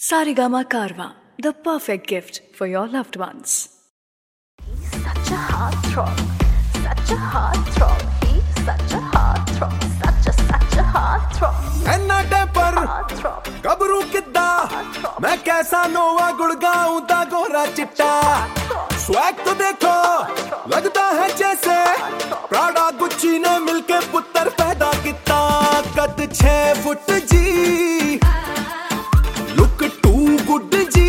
Sarigama Karwa, the perfect gift for your loved ones. He's such a heartthrob, such a heartthrob. He's such a heartthrob, such a heartthrob. ऐना टेपर Heartthrob, गबरू किद्दा मैं कैसा नोवा गुड़गाऊं दा गोरा चिट्टा स्वैग तो देखो लगता है जैसे प्राडा गुच्ची ने मिलके पुत्र पैदा किता कद 6 फुट जी लुक टू गुड जी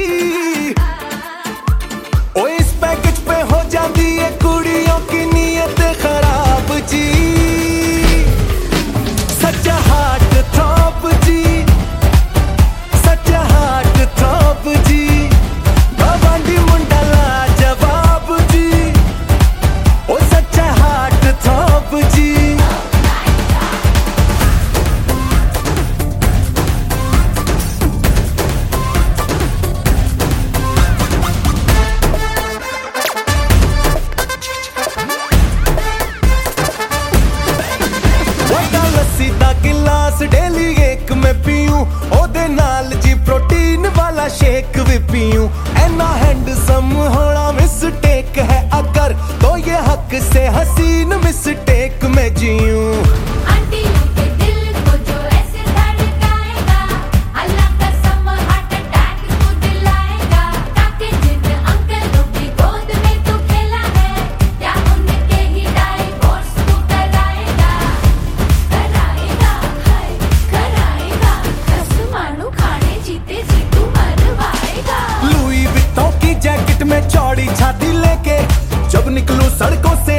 ओ इस पैकेज पे हो जाती है कुड़ियों की नीयत खराब जी सच हार्ट थ्रॉप जी सच हार्ट थ्रॉप जी बाबांडी मुंडा लाजवाब जी ओ सच हार्ट थ्रॉप जी लस्सी दा गिलास डेली एक में पीऊं ओदे नाल जी प्रोटीन वाला शेक भी पीऊं ऐना हैंडसम होना मिस्टेक है अगर तो ये हक से हसीन मिस्टेक में जीऊं आंटी के दिल को जो ऐसे धड़काएगा अल्लाह कसम हार्ट अटैक को दिलाएगा ताकि जिन अंकलों की गोद में तू खेला है क्या उनके ही डाइवोर्स को कराएगा कसमानू खाने जीते जी तू मरवाएगा लुई विट्टो की जैकेट में चौड़ी छाती लेके जब निकलूं सड़कों से